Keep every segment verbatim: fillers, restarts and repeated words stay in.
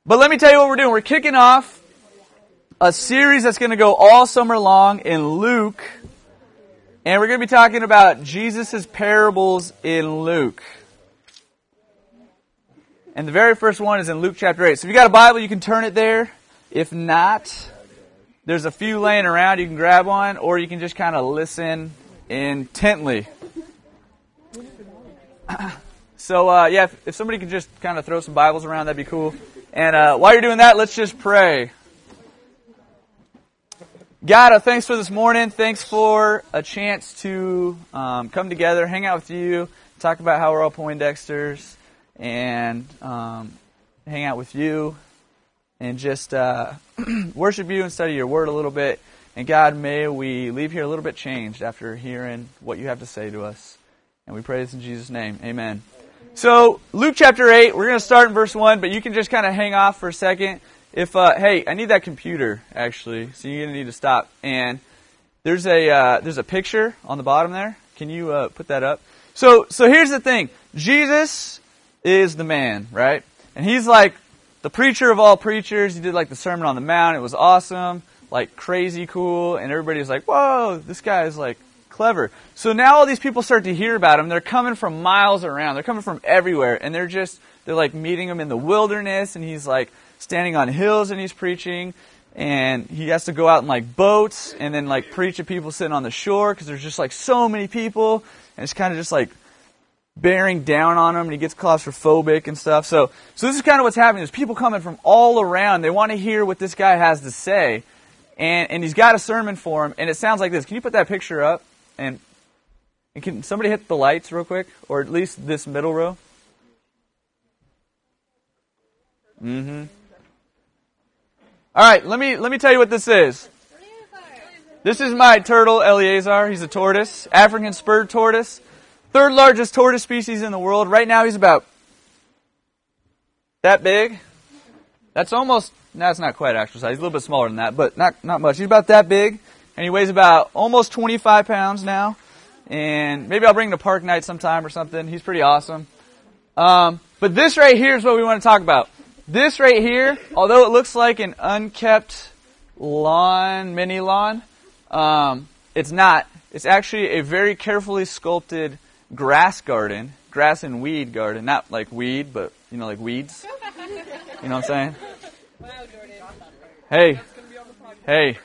But let me tell you what we're doing. We're kicking off a series that's going to go all summer long in Luke. And we're going to be talking about Jesus' parables in Luke. And the very first one is in Luke chapter eight. So if you got a Bible, you can turn it there. If not, there's a few laying around. You can grab one, or you can just kind of listen intently. So, uh, yeah, if, if somebody could just kind of throw some Bibles around, that'd be cool. And uh, while you're doing that, let's just pray. God, uh, thanks for this morning. Thanks for a chance to um, come together, hang out with you, talk about how we're all Poindexters, and um, hang out with you, and just uh, worship you and study your word a little bit. And God, may we leave here a little bit changed after hearing what you have to say to us. And we pray this in Jesus' name. Amen. So, Luke chapter eight, we're going to start in verse one, but you can just kind of hang off for a second. If, uh, hey, I need that computer, actually, so you're going to need to stop. And there's a uh, there's a picture on the bottom there. Can you uh, put that up? So, so here's the thing. Jesus is the man, right? And he's like the preacher of all preachers. He did like the Sermon on the Mount. It was awesome, like crazy cool. And everybody's like, whoa, this guy is like clever. So now all these people start to hear about him. They're coming from miles around. They're coming from everywhere. And they're just, they're like meeting him in the wilderness. And he's like standing on hills and he's preaching. And he has to go out in like boats and then like preach to people sitting on the shore because there's just like so many people. And it's kind of just like bearing down on him. And he gets claustrophobic and stuff. So, so this is kind of what's happening. There's people coming from all around. They want to hear what this guy has to say. And, and he's got a sermon for him. And it sounds like this. Can you put that picture up? And, and can somebody hit the lights real quick? Or at least this middle row? Mm-hmm. All right, let me let me tell you what this is. This is my turtle, Eleazar. He's a tortoise, African spurred tortoise. Third largest tortoise species in the world. Right now he's about that big. That's almost, no, it's not quite actual size. He's a little bit smaller than that, but not, not much. He's about that big. And he weighs about almost twenty-five pounds now. And maybe I'll bring him to park night sometime or something. He's pretty awesome. Um, but this right here is what we want to talk about. This right here, although it looks like an unkept lawn, mini lawn, um, it's not. It's actually a very carefully sculpted grass garden, grass and weed garden. Not like weed, but, you know, like weeds. You know what I'm saying? Wow, Jordan. Hey. Hey.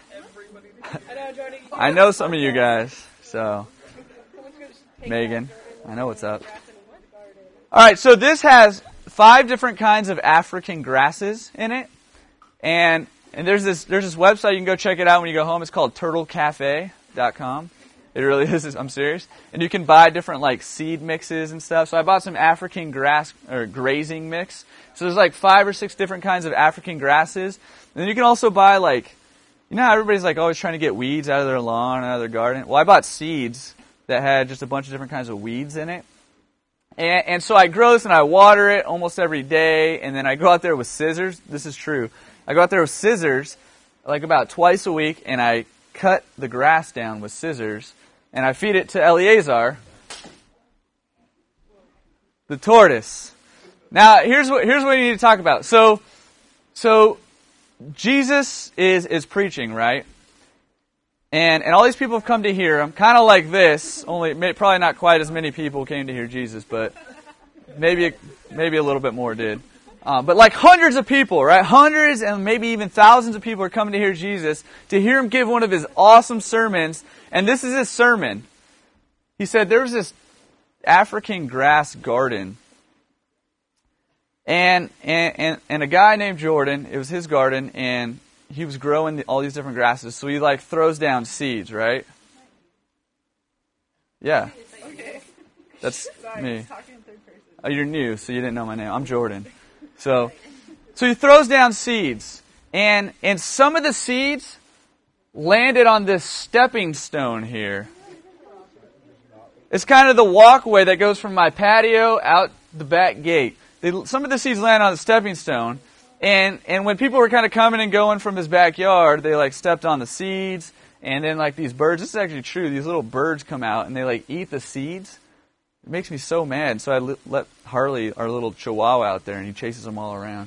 I know some of you guys, so Megan, I know what's up. All right, so this has five different kinds of African grasses in it, and and there's this there's this website you can go check it out when you go home. It's called turtle cafe dot com. It really is. I'm serious. And you can buy different like seed mixes and stuff. So I bought some African grass or grazing mix. So there's like five or six different kinds of African grasses, and then you can also buy like. You know how everybody's like always trying to get weeds out of their lawn, out of their garden? Well, I bought seeds that had just a bunch of different kinds of weeds in it. And, and so I grow this and I water it almost every day. And then I go out there with scissors. This is true. I go out there with scissors like about twice a week. And I cut the grass down with scissors. And I feed it to Eleazar, the tortoise. Now, here's what, here's what you need to talk about. So, so... Jesus is, is preaching, right? And and all these people have come to hear him, kind of like this, only may, probably not quite as many people came to hear Jesus, but maybe maybe a little bit more did. Um, but like hundreds of people, right? Hundreds and maybe even thousands of people are coming to hear Jesus, to hear him give one of his awesome sermons. And this is his sermon. He said there was this African grass garden. And, and and and a guy named Jordan, it was his garden, and he was growing the, all these different grasses. So he like throws down seeds, right? Yeah. Okay. That's Sorry, me. I was talking in third person. Oh, you're new, so you didn't know my name. I'm Jordan. So, so he throws down seeds, and and some of the seeds landed on this stepping stone here. It's kind of the walkway that goes from my patio out the back gate. They, some of the seeds land on the stepping stone, and and when people were kind of coming and going from his backyard, they like stepped on the seeds, and then like these birds. This is actually true. These little birds come out and they like eat the seeds. It makes me so mad. So I let Harley, our little chihuahua, out there, and he chases them all around.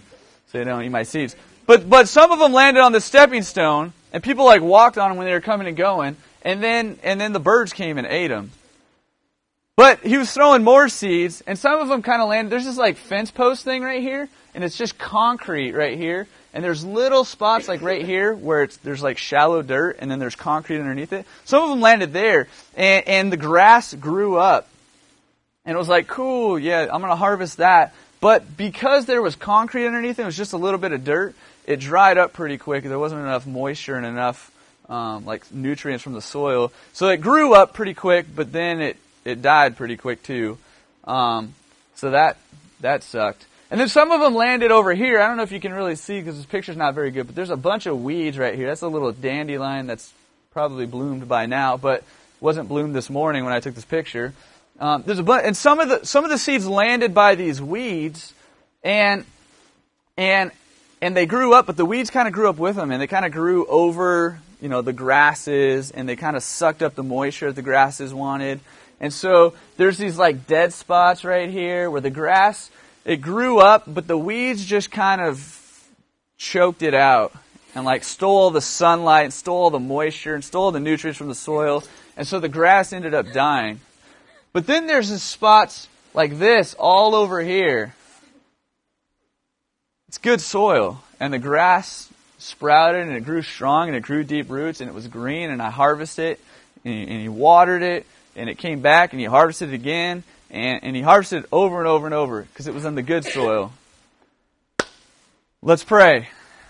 so they don't eat my seeds. But but some of them landed on the stepping stone, and people like walked on them when they were coming and going, and then and then the birds came and ate them. But he was throwing more seeds, and some of them kind of landed. There's this like fence post thing right here, and it's just concrete right here. And there's little spots like right here where it's, there's like shallow dirt, and then there's concrete underneath it. Some of them landed there, and, and the grass grew up. And it was like, cool, yeah, I'm going to harvest that. But because there was concrete underneath it, it was just a little bit of dirt, it dried up pretty quick. There wasn't enough moisture and enough um, like nutrients from the soil. So it grew up pretty quick, but then it, it died pretty quick too. Um, so that that sucked. And then some of them landed over here. I don't know if you can really see because this picture's not very good, but there's a bunch of weeds right here. That's a little dandelion that's probably bloomed by now, but wasn't bloomed this morning when I took this picture. Um, there's a bunch, and some of the some of the seeds landed by these weeds, and and and they grew up, but the weeds kind of grew up with them, and they kind of grew over, you know, the grasses, and they kind of sucked up the moisture that the grasses wanted. And so there's these like dead spots right here where the grass, it grew up, but the weeds just kind of choked it out and like stole all the sunlight and stole all the moisture and stole all the nutrients from the soil. And so the grass ended up dying. But then there's these spots like this all over here. It's good soil. And the grass sprouted and it grew strong and it grew deep roots and it was green, and I harvested it and he, and he watered it and it came back and he harvested it again. And, and he harvested it over and over and over because it was in the good soil. Let's pray.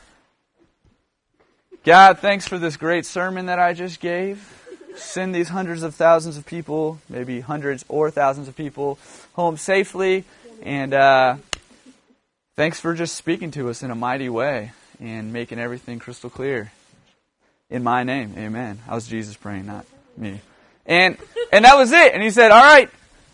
God, thanks for this great sermon that I just gave. Send these hundreds of thousands of people, maybe hundreds or thousands of people, home safely. And uh, thanks for just speaking to us in a mighty way and making everything crystal clear. In my name, amen. I was Jesus praying, not me. And and that was it. And he said, all right,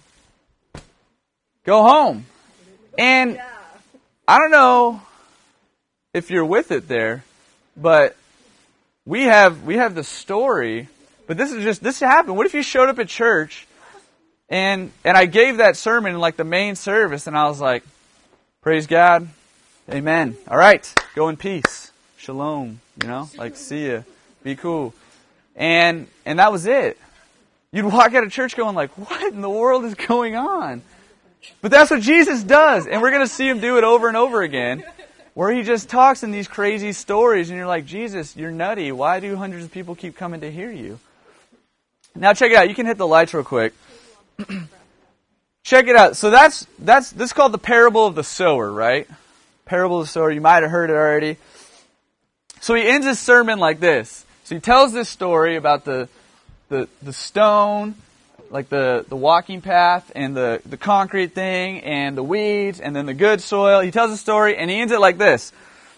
go home. And I don't know if you're with it there, but we have we have the story. But this is just, this happened. What if you showed up at church and and I gave that sermon in like the main service and I was like, praise God, amen. All right, go in peace. Shalom, you know, like see ya, be cool. And and that was it. You'd walk out of church going like, what in the world is going on? But that's what Jesus does. And we're going to see him do it over and over again. Where he just talks in these crazy stories and you're like, Jesus, you're nutty. Why do hundreds of people keep coming to hear you? Now check it out. You can hit the lights real quick. Check it out. So that's, that's, this is called the parable of the sower, right? Parable of the sower. You might have heard it already. So he ends his sermon like this. So he tells this story about the, the, the stone, like the, the walking path and the, the concrete thing and the weeds and then the good soil. He tells a story and he ends it like this.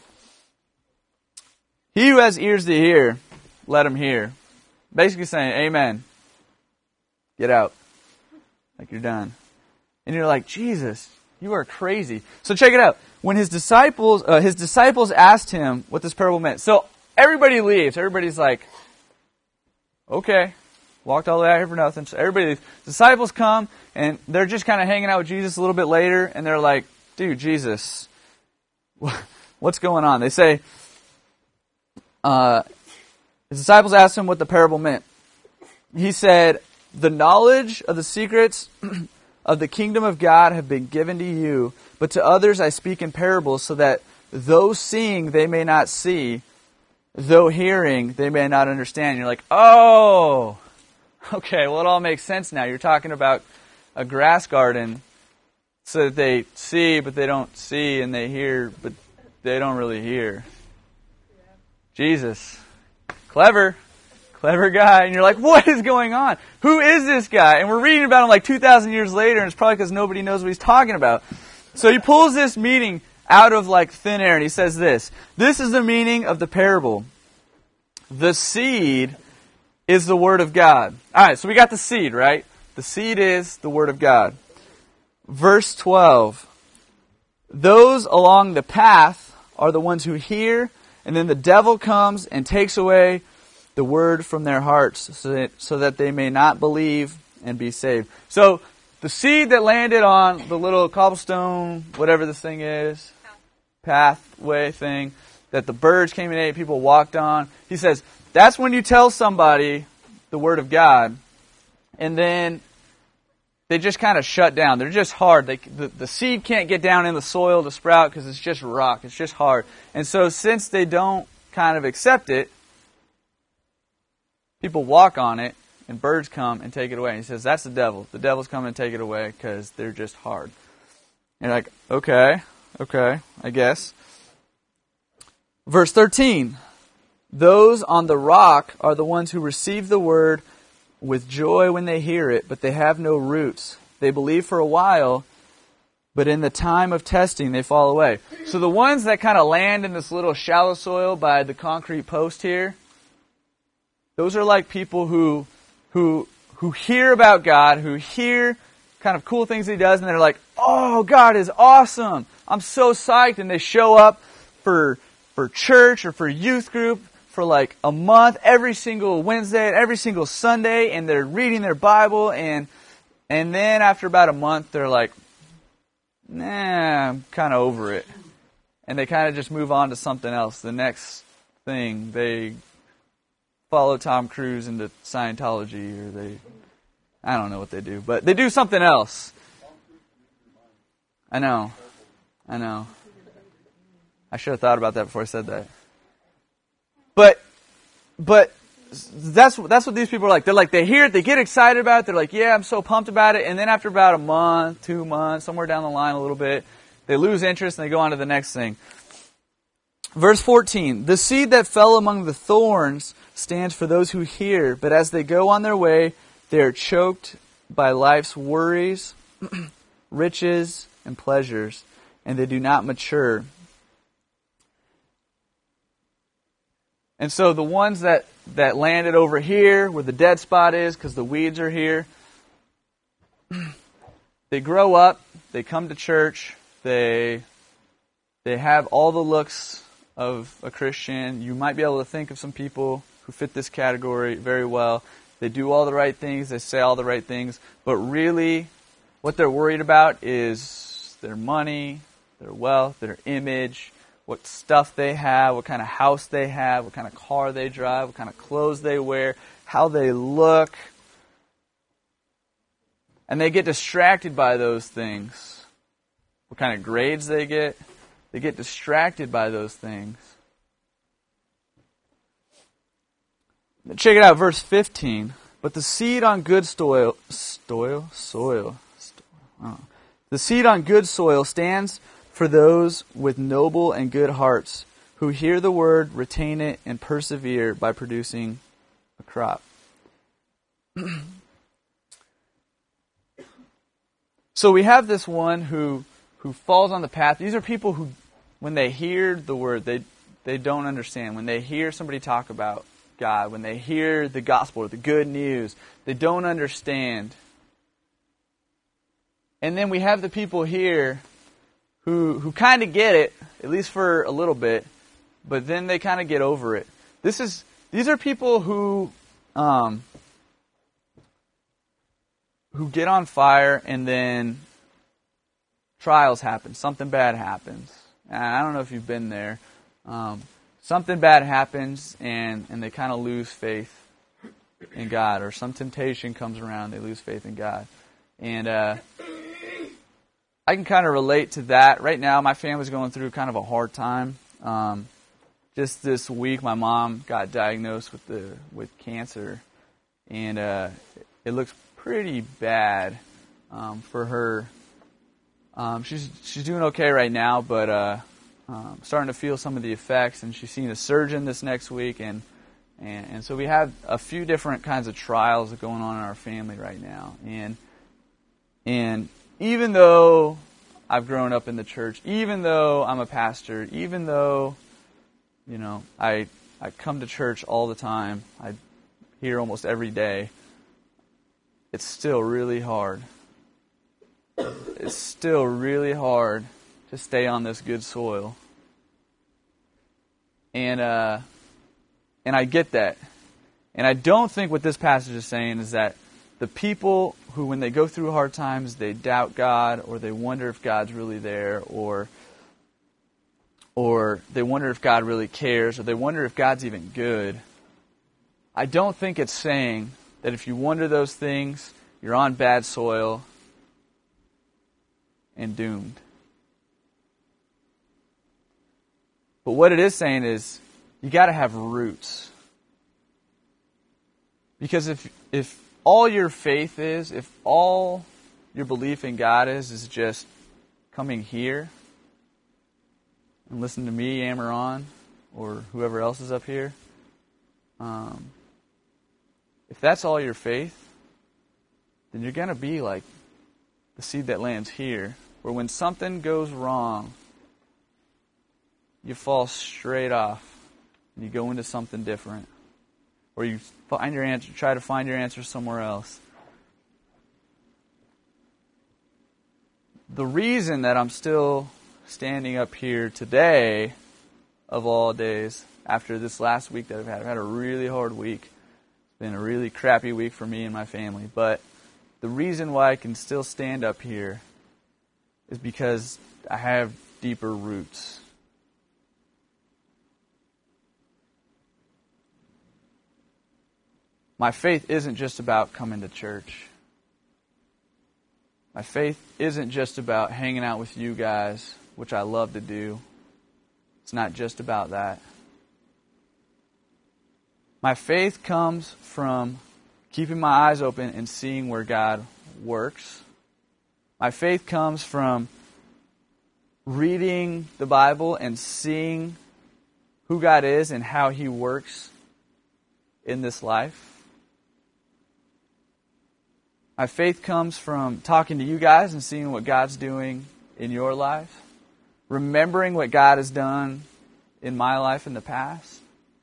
He who has ears to hear, let him hear. Basically saying, amen. Get out. Like you're done. And you're like, Jesus, you are crazy. So check it out. When his disciples, uh, his disciples asked him what this parable meant. So everybody leaves. Everybody's like, okay. Walked all the way out here for nothing. So everybody, the disciples come, and they're just kind of hanging out with Jesus a little bit later, and they're like, dude, Jesus, what's going on? They say, uh, his disciples asked him what the parable meant. He said, the knowledge of the secrets of the kingdom of God have been given to you, but to others I speak in parables, so that though seeing they may not see, though hearing they may not understand. You're like, oh, okay, well, it all makes sense now. You're talking about a grass garden so that they see, but they don't see, and they hear, but they don't really hear. Yeah. Jesus. Clever. Clever guy. And you're like, what is going on? Who is this guy? And we're reading about him like two thousand years later, and it's probably because nobody knows what he's talking about. So he pulls this meaning out of like thin air, and he says this. This is the meaning of the parable. The seed is the Word of God. All right, so we got the seed, right? The seed is the Word of God. Verse twelve. Those along the path are the ones who hear, and then the devil comes and takes away the Word from their hearts so that, so that they may not believe and be saved. So the seed that landed on the little cobblestone, whatever this thing is, pathway thing that the birds came and ate, people walked on. He says, that's when you tell somebody the Word of God, and then they just kind of shut down. They're just hard. They, the, the seed can't get down in the soil to sprout because it's just rock. It's just hard. And so since they don't kind of accept it, people walk on it, and birds come and take it away. And he says, that's the devil. The devil's coming and take it away because they're just hard. And you're like, okay, okay, I guess. Verse thirteen, those on the rock are the ones who receive the word with joy when they hear it, but they have no roots. They believe for a while, but in the time of testing they fall away. So the ones that kind of land in this little shallow soil by the concrete post here, those are like people who who who hear about God, who hear kind of cool things He does, and they're like, oh, God is awesome. I'm so psyched. And they show up for for church or for youth group for like a month, every single Wednesday and every single Sunday, and they're reading their Bible, and and then after about a month, they're like, nah, I'm kind of over it. And they kind of just move on to something else. The next thing, they follow Tom Cruise into Scientology, or they, I don't know what they do, but they do something else. I know. I know. I should have thought about that before I said that. But, but that's that's what these people are like. They're like, they hear it, they get excited about it, they're like, yeah, I'm so pumped about it, and then after about a month, two months, somewhere down the line a little bit, they lose interest and they go on to the next thing. Verse fourteen, the seed that fell among the thorns stands for those who hear, but as they go on their way, they are choked by life's worries, riches, and pleasures, and they do not mature. And so the ones that, that landed over here, where the dead spot is, because the weeds are here, they grow up, they come to church, they they have all the looks of a Christian. You might be able to think of some people who fit this category very well. They do all the right things, they say all the right things, but really what they're worried about is their money, their wealth, their image, what stuff they have, what kind of house they have, what kind of car they drive, what kind of clothes they wear, how they look. And they get distracted by those things. What kind of grades they get. They get distracted by those things. Check it out, verse fifteen. But the seed on good soil, soil, soil, oh. the seed on good soil stands for those with noble and good hearts, who hear the word, retain it, and persevere by producing a crop. So we have this one who who falls on the path. These are people who, when they hear the word, they they don't understand. When they hear somebody talk about God, when they hear the gospel or the good news, they don't understand. And then we have the people here who who kind of get it, at least for a little bit, but then they kind of get over it. This is these are people who um, who get on fire and then trials happen. Something bad happens. And I don't know if you've been there. Um, something bad happens and, and they kind of lose faith in God, or some temptation comes around, they lose faith in God. And uh, I can kind of relate to that. Right now, my family's going through kind of a hard time. Um, just this week, my mom got diagnosed with the with cancer, and uh, it looks pretty bad um, for her. Um, she's she's doing okay right now, but uh, um, starting to feel some of the effects. And she's seeing a surgeon this next week, and, and and so we have a few different kinds of trials going on in our family right now. And and even though I've grown up in the church, even though I'm a pastor, even though, you know, I I come to church all the time, I hear almost every day, it's still really hard. It's still really hard to stay on this good soil. And uh, and I get that. And I don't think what this passage is saying is that the people who, when they go through hard times, they doubt God, or they wonder if God's really there, or or they wonder if God really cares, or they wonder if God's even good, I don't think it's saying that if you wonder those things, you're on bad soil and doomed. But what it is saying is, you got to have roots. Because if if all your faith is, if all your belief in God is, is just coming here and listen to me, Amaron, or whoever else is up here, um, if that's all your faith, then you're going to be like the seed that lands here, where when something goes wrong, you fall straight off and you go into something different. Or you find your answer, try to find your answer somewhere else. The reason that I'm still standing up here today, of all days, after this last week that I've had, I've had a really hard week. It's been a really crappy week for me and my family. But the reason why I can still stand up here is because I have deeper roots. My faith isn't just about coming to church. My faith isn't just about hanging out with you guys, which I love to do. It's not just about that. My faith comes from keeping my eyes open and seeing where God works. My faith comes from reading the Bible and seeing who God is and how He works in this life. My faith comes from talking to you guys and seeing what God's doing in your life. Remembering what God has done in my life in the past.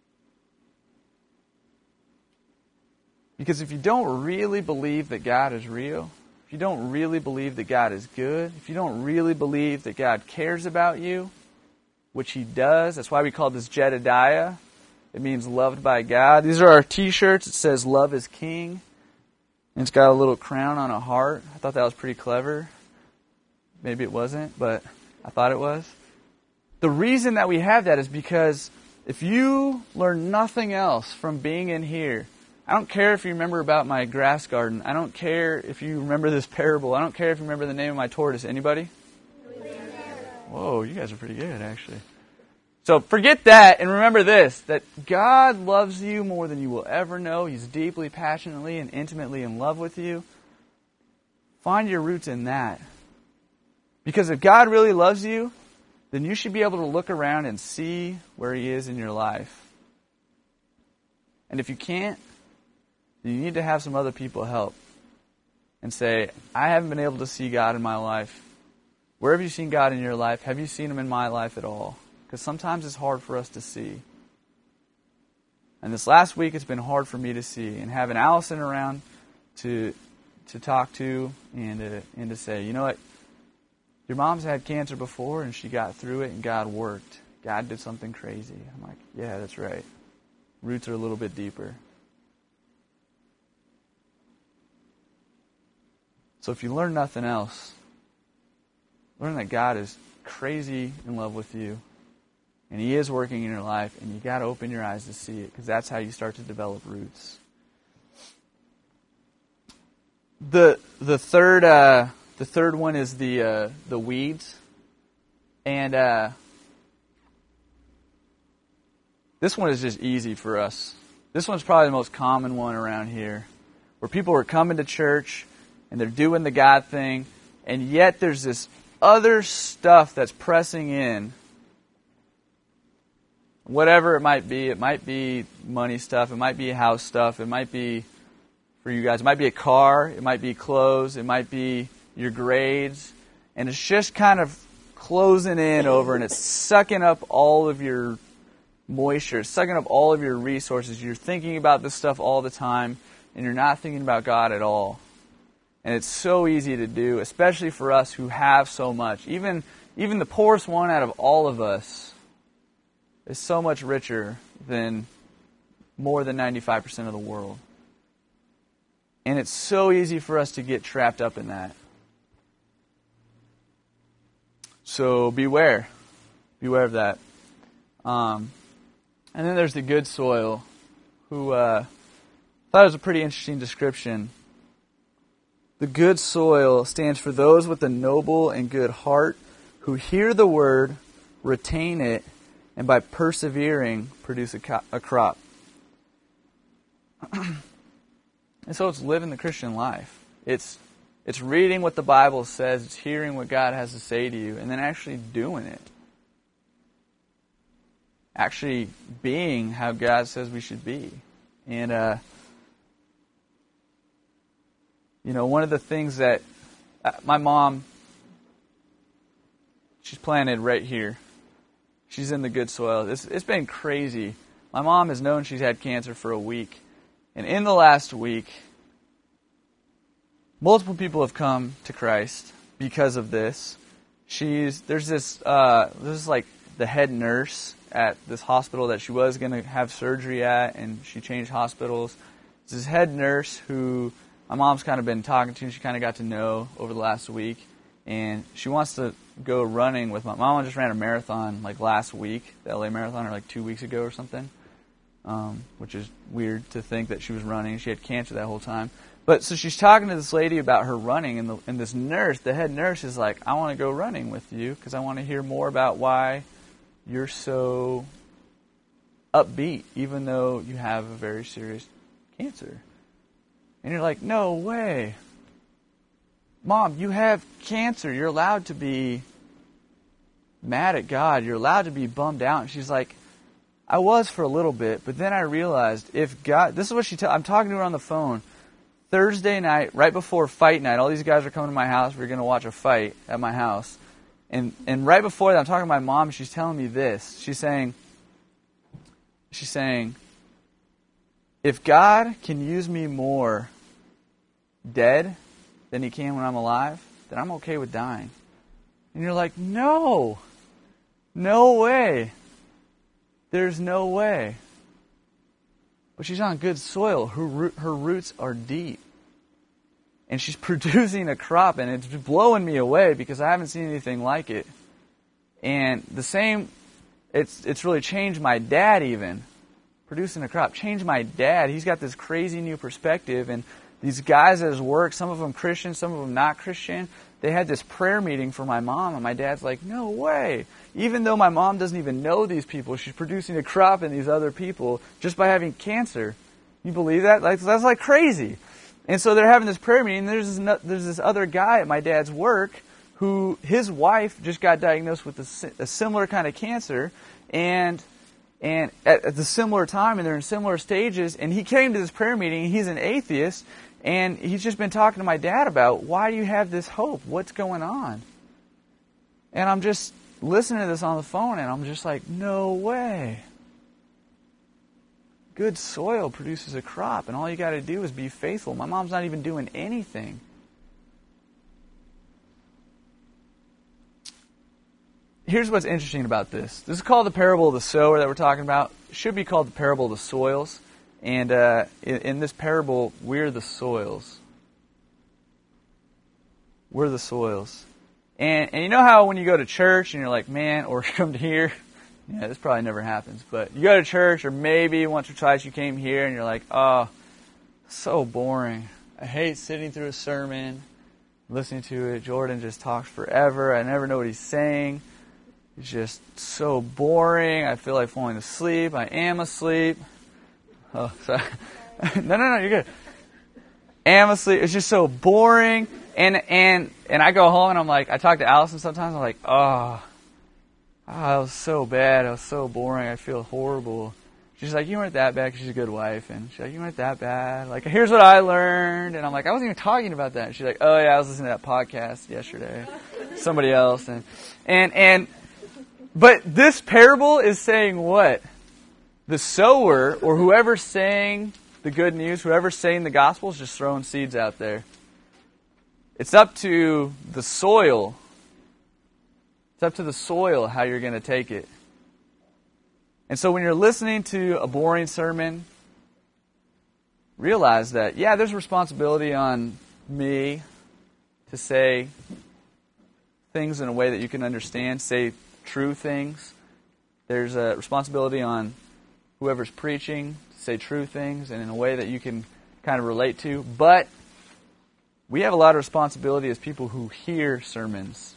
Because if you don't really believe that God is real, if you don't really believe that God is good, if you don't really believe that God cares about you, which He does, that's why we call this Jedediah. It means loved by God. These are our t-shirts. It says love is king. And it's got a little crown on a heart. I thought that was pretty clever. Maybe it wasn't, but I thought it was. The reason that we have that is because if you learn nothing else from being in here, I don't care if you remember about my grass garden. I don't care if you remember this parable. I don't care if you remember the name of my tortoise. Anybody? Whoa, you guys are pretty good, actually. So forget that and remember this, that God loves you more than you will ever know. He's deeply, passionately, and intimately in love with you. Find your roots in that. Because if God really loves you, then you should be able to look around and see where He is in your life. And if you can't, then you need to have some other people help. And say, I haven't been able to see God in my life. Where have you seen God in your life? Have you seen Him in my life at all? Because sometimes it's hard for us to see. And this last week it's been hard for me to see. And having Allison around to to talk to and to, and to say, you know what? Your mom's had cancer before and she got through it and God worked. God did something crazy. I'm like, yeah, that's right. Roots are a little bit deeper. So if you learn nothing else, learn that God is crazy in love with you. And He is working in your life, and you got to open your eyes to see it, because that's how you start to develop roots. The the third uh, the third one is the uh, the weeds, and uh, this one is just easy for us. This one's probably the most common one around here, where people are coming to church and they're doing the God thing, and yet there's this other stuff that's pressing in. Whatever it might be, it might be money stuff, it might be house stuff, it might be, for you guys, it might be a car, it might be clothes, it might be your grades, and it's just kind of closing in over and it's sucking up all of your moisture, it's sucking up all of your resources. You're thinking about this stuff all the time, and you're not thinking about God at all. And it's so easy to do, especially for us who have so much. Even, even the poorest one out of all of us is so much richer than more than ninety-five percent of the world. And it's so easy for us to get trapped up in that. So beware. Beware of that. Um, and then there's the good soil, who uh, thought it was a pretty interesting description. The good soil stands for those with a noble and good heart who hear the word, retain it, and by persevering produce a, co- a crop. And so it's living the Christian life. It's it's reading what the Bible says, it's hearing what God has to say to you, and then actually doing it. Actually being how God says we should be. And, uh, you know, one of the things that uh, my mom, she's planted right here. She's in the good soil. It's, it's been crazy. My mom has known she's had cancer for a week. And in the last week, multiple people have come to Christ because of this. She's there's this uh, this is like the head nurse at this hospital that she was going to have surgery at, and she changed hospitals. It's this head nurse who my mom's kind of been talking to, and she kind of got to know over the last week, and she wants to go running with my mom. Just ran a marathon like last week, the L A Marathon, or like two weeks ago or something. Um, which is weird to think that she was running. She had cancer that whole time. But so she's talking to this lady about her running, and, the, and this nurse, the head nurse, is like, I want to go running with you because I want to hear more about why you're so upbeat, even though you have a very serious cancer. And you're like, no way. Mom, you have cancer. You're allowed to be mad at God. You're allowed to be bummed out. And she's like, I was for a little bit, but then I realized if God, this is what she tell, I'm talking to her on the phone, Thursday night, right before fight night, all these guys are coming to my house, we're going to watch a fight at my house, and and right before that, I'm talking to my mom, and she's telling me this, she's saying, she's saying, if God can use me more dead than He can when I'm alive, then I'm okay with dying. And you're like, no, no way. There's no way. But she's on good soil. Her root, her roots are deep. And she's producing a crop, and it's blowing me away because I haven't seen anything like it. And the same, it's it's really changed my dad even. Producing a crop. Changed my dad. He's got this crazy new perspective, and these guys at his work, some of them Christian, some of them not Christian, they had this prayer meeting for my mom, and my dad's like, no way. Even though my mom doesn't even know these people, she's producing a crop in these other people just by having cancer. You believe that? Like, that's like crazy. And so they're having this prayer meeting, and there's this, there's this other guy at my dad's work who, his wife just got diagnosed with a, a similar kind of cancer, and and at, at the similar time, and they're in similar stages, and he came to this prayer meeting, and he's an atheist, and he's just been talking to my dad about, why do you have this hope? What's going on? And I'm just listening to this on the phone, and I'm just like, no way. Good soil produces a crop, and all you got to do is be faithful. My mom's not even doing anything. Here's what's interesting about this. This is called the parable of the sower that we're talking about. It should be called the parable of the soils. And uh, in, in this parable, we're the soils. We're the soils. And, and you know how when you go to church and you're like, man, or come to here, yeah, this probably never happens, but you go to church, or maybe once or twice you came here and you're like, oh, so boring. I hate sitting through a sermon, listening to it. Jordan just talks forever. I never know what he's saying. It's just so boring. I feel like falling asleep. I am asleep. Oh, sorry. no, no, no, you're good. Am asleep. It's just so boring. And and and I go home and I'm like, I talk to Allison sometimes. I'm like, oh, oh, that was so bad. It was so boring. I feel horrible. She's like, you weren't that bad, because she's a good wife. And she's like, you weren't that bad. Like, here's what I learned. And I'm like, I wasn't even talking about that. And she's like, oh yeah, I was listening to that podcast yesterday. Somebody else. And and and but this parable is saying what? The sower, or whoever's saying the good news, whoever's saying the gospel, is just throwing seeds out there. It's up to the soil. It's up to the soil how you're going to take it. And so when you're listening to a boring sermon, realize that, yeah, there's responsibility on me to say things in a way that you can understand, say true things there's a responsibility on whoever's preaching to say true things and in a way that you can kind of relate to. But we have a lot of responsibility as people who hear sermons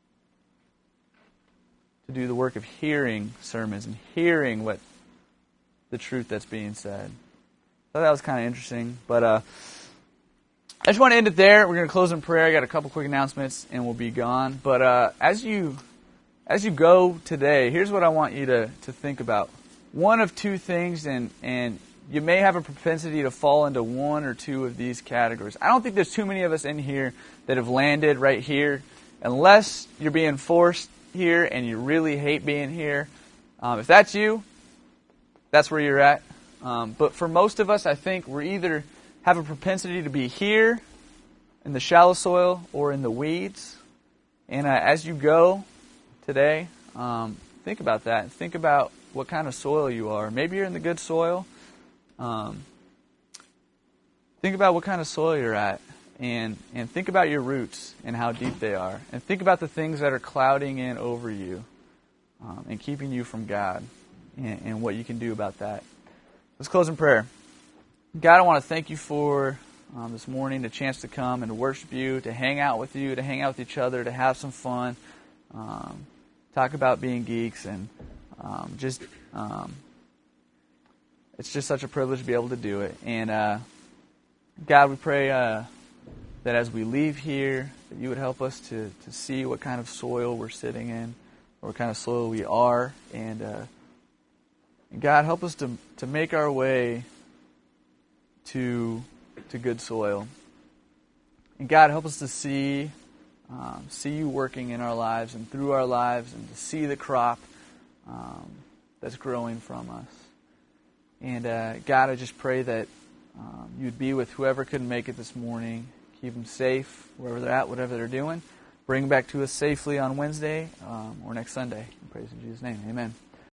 to do the work of hearing sermons and hearing what the truth that's being said. So that was kind of interesting. But uh, I just want to end it there. We're going to close in prayer. I got a couple quick announcements and we'll be gone. But uh, as you as you go today, here's what I want you to, to think about. One of two things, and, and you may have a propensity to fall into one or two of these categories. I don't think there's too many of us in here that have landed right here, unless you're being forced here and you really hate being here. Um, if that's you, that's where you're at. Um, but for most of us, I think we either have a propensity to be here in the shallow soil or in the weeds. And uh, as you go today, um, think about that and think about what kind of soil you are. Maybe you're in the good soil. Um, think about what kind of soil you're at, and and think about your roots and how deep they are, and think about the things that are clouding in over you um, and keeping you from God, and, and what you can do about that. Let's close in prayer. God, I want to thank you for um, this morning, the chance to come and to worship you, to hang out with you, to hang out with each other, to have some fun, um, talk about being geeks, and Um, just, um, it's just such a privilege to be able to do it. And uh, God, we pray uh, that as we leave here, that you would help us to, to see what kind of soil we're sitting in, or what kind of soil we are. And, uh, and God, help us to to make our way to to good soil. And God, help us to see um, see you working in our lives and through our lives, and to see the crop Um, that's growing from us. And uh, God, I just pray that um, you'd be with whoever couldn't make it this morning. Keep them safe wherever they're at, whatever they're doing. Bring them back to us safely on Wednesday um, or next Sunday. I praise in Jesus' name. Amen.